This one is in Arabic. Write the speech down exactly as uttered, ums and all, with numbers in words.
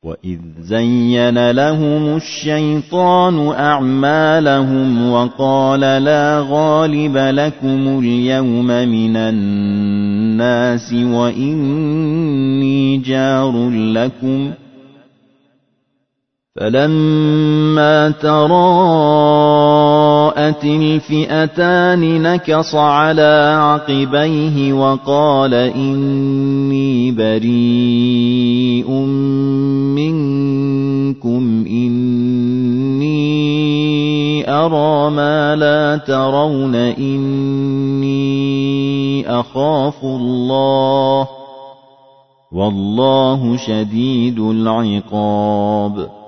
وَإِذْ زَيَّنَ لَهُمُ الشَّيْطَانُ أَعْمَالَهُمْ وَقَالَ لَا غَالِبَ لَكُمُ الْيَوْمَ مِنَ النَّاسِ وَإِنِّي جَارٌ لَكُمْ فَلَمَّا تَرَاءَتِ الْفِئَتَانِ نَكَصَ عَلَى عَقِبَيْهِ وَقَالَ إِنِّي بَرِيءٌ مِّنكُمْ إِنِّي أَرَىٰ مَا لَا تَرَوْنَ إِنِّي أَخَافُ اللَّهَ وَاللَّهُ شَدِيدُ الْعِقَابِ